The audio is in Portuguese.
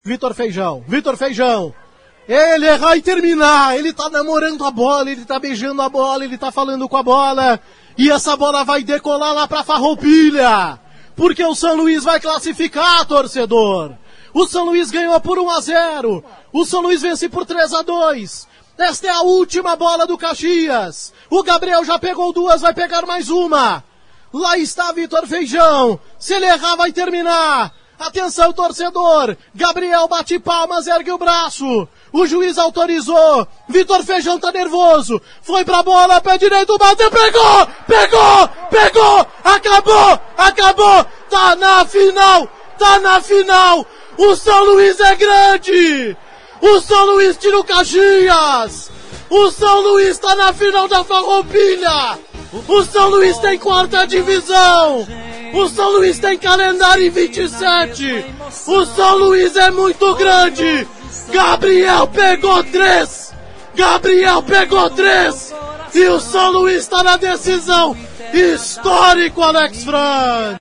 Vitor Feijão, ele vai terminar, ele tá namorando a bola, ele tá beijando a bola, ele tá falando com a bola, e essa bola vai decolar lá pra Farroupilha, porque o São Luís vai classificar, torcedor. O São Luís ganhou por 1-0, o São Luís vence por 3-2, esta é a última bola do Caxias, o Gabriel já pegou duas, vai pegar mais uma, lá está Vitor Feijão, se ele errar vai terminar. Atenção, torcedor! Gabriel bate palmas, ergue o braço. O juiz autorizou. Vitor Feijão tá nervoso. Foi pra bola, pé direito, bateu, pegou! Acabou! Tá na final! O São Luís é grande! O São Luís tira o Caxias! O São Luís tá na final da Farroupilha! O São Luís tem quarta divisão! O São Luís tem calendário em 27. O São Luís é muito grande. Gabriel pegou 3. E o São Luís está na decisão. Histórico, Alex Frank.